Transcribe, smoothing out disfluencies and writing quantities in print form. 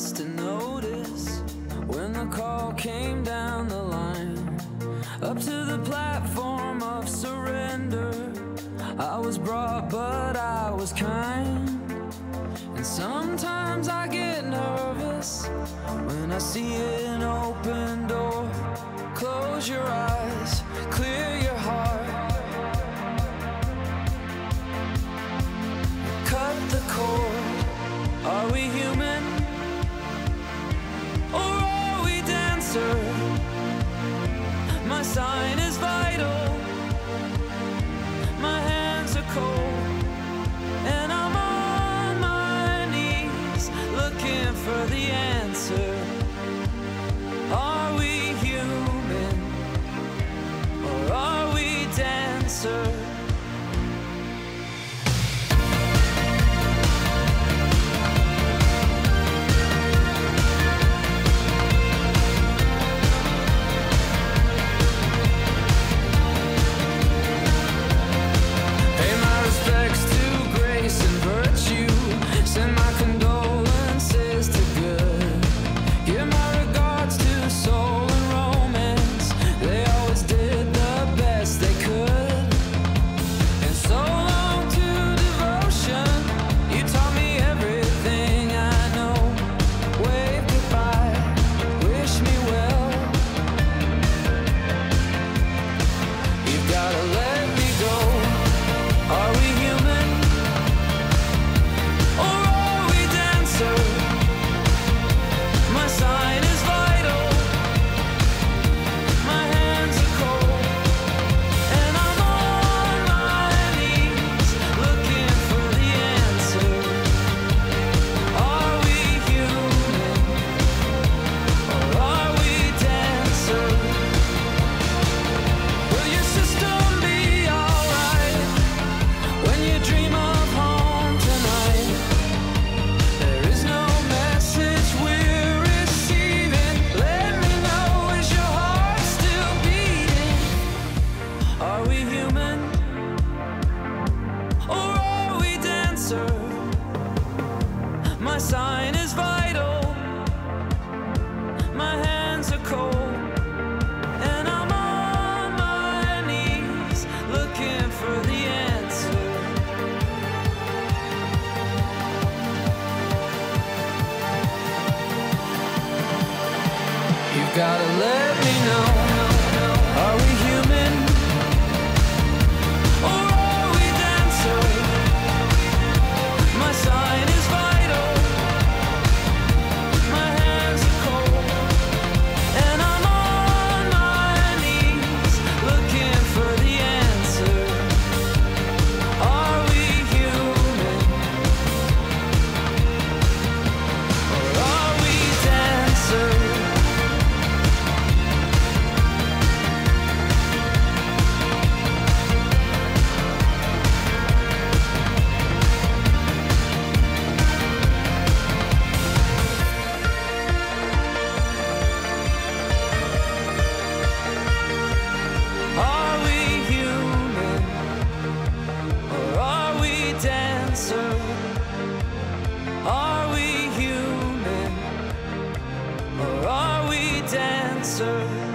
must have noticed when the call came down the line, up to the platform of surrender. I was brought, but I was kind. And sometimes I get nervous when I see an open door. Close your eyes, clear your heart, cut the cord. Are we human, or are we dancer? My sign is vital, my hands are cold, and I'm on my knees looking for the answer. Are we human, or are we dancer? Send my condolences to good. Give my regards to soul and romance. They always did the best they could. And so long to devotion. You taught me everything I know. Wave goodbye, wish me well. You've gotta let me go. Are we human, or are we dancer? My sign is vital, my hands are cold, and I'm on my knees looking for the answer. Are we human, or are we dancer? Will your system be alright when you dream of home tonight? There is no message we're receiving. Let me know, is your heart still beating? Are we human, or are we dancer? My sign is vital, my hands are cold, and I'm on my knees looking for the answer. You've gotta let me know. Are we human, or are we dancer? My sign is vital, my hands are cold, and I'm on my knees looking for the answer. Are we human, or are we dancer? Are we human, or are we dancer? Are we human, or are we dancer?